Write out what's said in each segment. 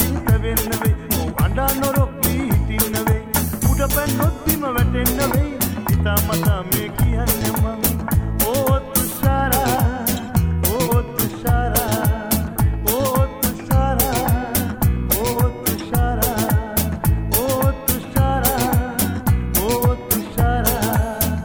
වීත වෙන්න වෙයි අඬා නොරොක් වී හිටින්න වෙයි උඩ පැන්නොත් බිම වැටෙන්න වෙයි හිතාමතා මේ කියන්නේ මම ඕ තුෂාරා ඕ තුෂාරා ඕ තුෂාරා ඕ තුෂාරා ඕ තුෂාරා ඕ තුෂාරා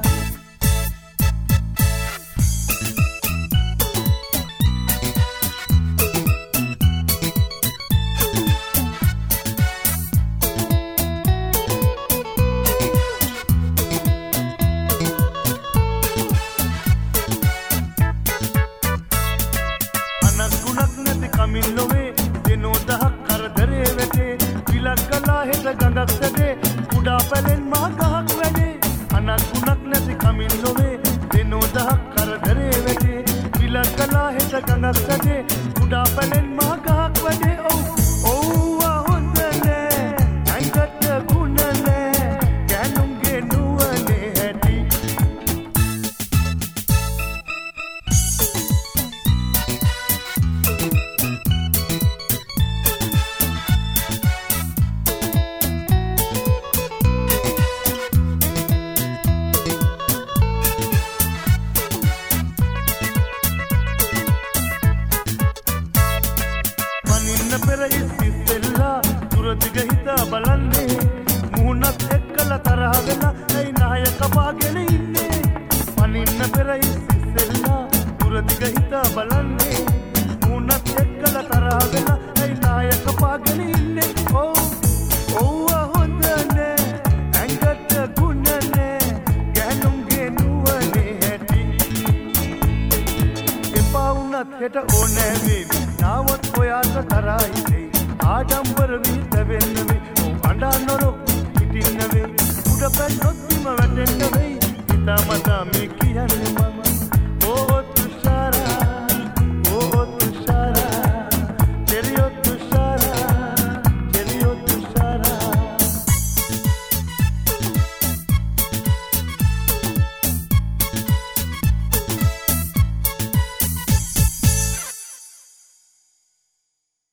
කමින් නොවේ දෙනෝ දහක් කරදරේ වැටේ විලක් කලා හෙට ගඟක් සැදේ කුඩා පැලෙන් මා ගහක් වැඩේ අනක් ගුණක් නැති කමින් නොවේ දෙනෝ දහක් කරදරේ වැටේ විලක් කලා හෙට ගඟක් සැදේ කුඩා පැලෙන් මා ගහක් වැඩේ ඔව් හොඳ නෑ ඇඟට ගුණ නෑ කැනුම්ගේ නුවනේ හැටි පෙර ඉස්සෙල්ලා දුරදිග හිතා බලන්නේ මුහුණත් එක්කලා තරහ වෙලා ඇයි නායක පාගෙන ඉන්නේ පනින්න පෙර ඉස්සෙල්ලා දුරදිග හිතා බලන්නේ මුහුණත් එක්කලා තරහ වෙලා ඇයි නායක පාගෙන ඉන්නේ ඔව් හොඳ නෑ ඇඟට ගුණ නෑ ගෑනුම්ගේ නුවනේ හැටි එපා වුණත් හෙට ඕනෑ වේවි නාවත් ඔයාට තරයි වෙයි ආඩම්බර වීත වෙන්න වෙයි අඬා නොරොක් හිටින්න වෙයි උඩ පැන්නොත් බිම වැටෙන්න වෙයි හිතාමතා මේ කියන්නේ